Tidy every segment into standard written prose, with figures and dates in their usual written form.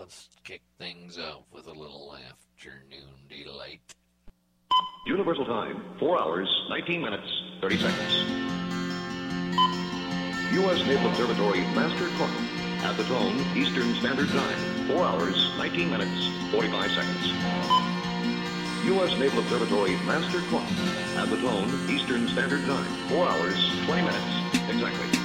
let's kick things off with a little afternoon delight. Universal Time, 4 hours, 19 minutes, 30 seconds. U.S. Naval Observatory Master Clock. At the tone, Eastern Standard Time, 4 hours, 19 minutes, 45 seconds. U.S. Naval Observatory Master Clock. At the tone, Eastern Standard Time, 4 hours, 20 minutes, exactly.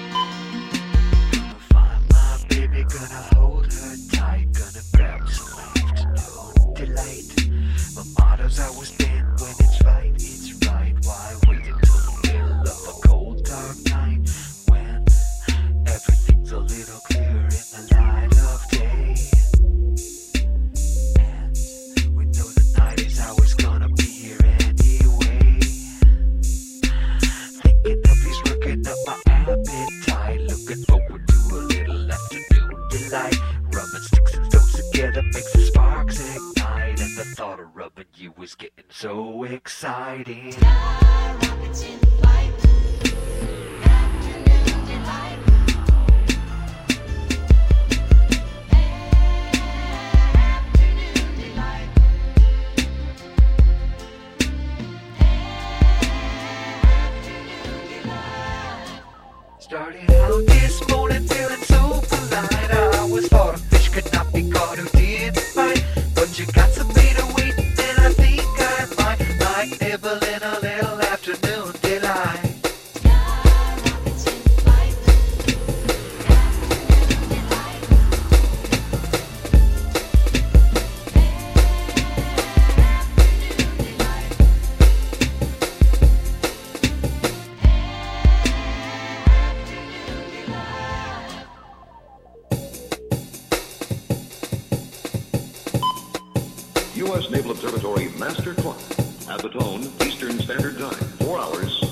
Gonna find my baby, gonna hold her tight, gonna grab some afternoon delight. My motto's always been, when it's right, why wait until the middle of a cold dark night, when everything's a little clearer in the light of day, and we know the night is always gonna be here anyway. Thinking of he's working up my appetite, looking forward to a little afternoon delight. Rubbing sticks and stones together makes the sparks ignite, and the thought of rubbing you is getting so exciting. Rockets in flight, afternoon delight. Afternoon delight. Afternoon delight. Started out this morning feeling so polite. I always thought a fish could not be caught who didn't fight, but you got some bait to wait, and I think I might like nibbling a little afternoon delight. Rockets in flight, afternoon delight. Afternoon delight. U.S. Naval Observatory Master Clock. At the tone, Eastern Standard Time, 4 hours,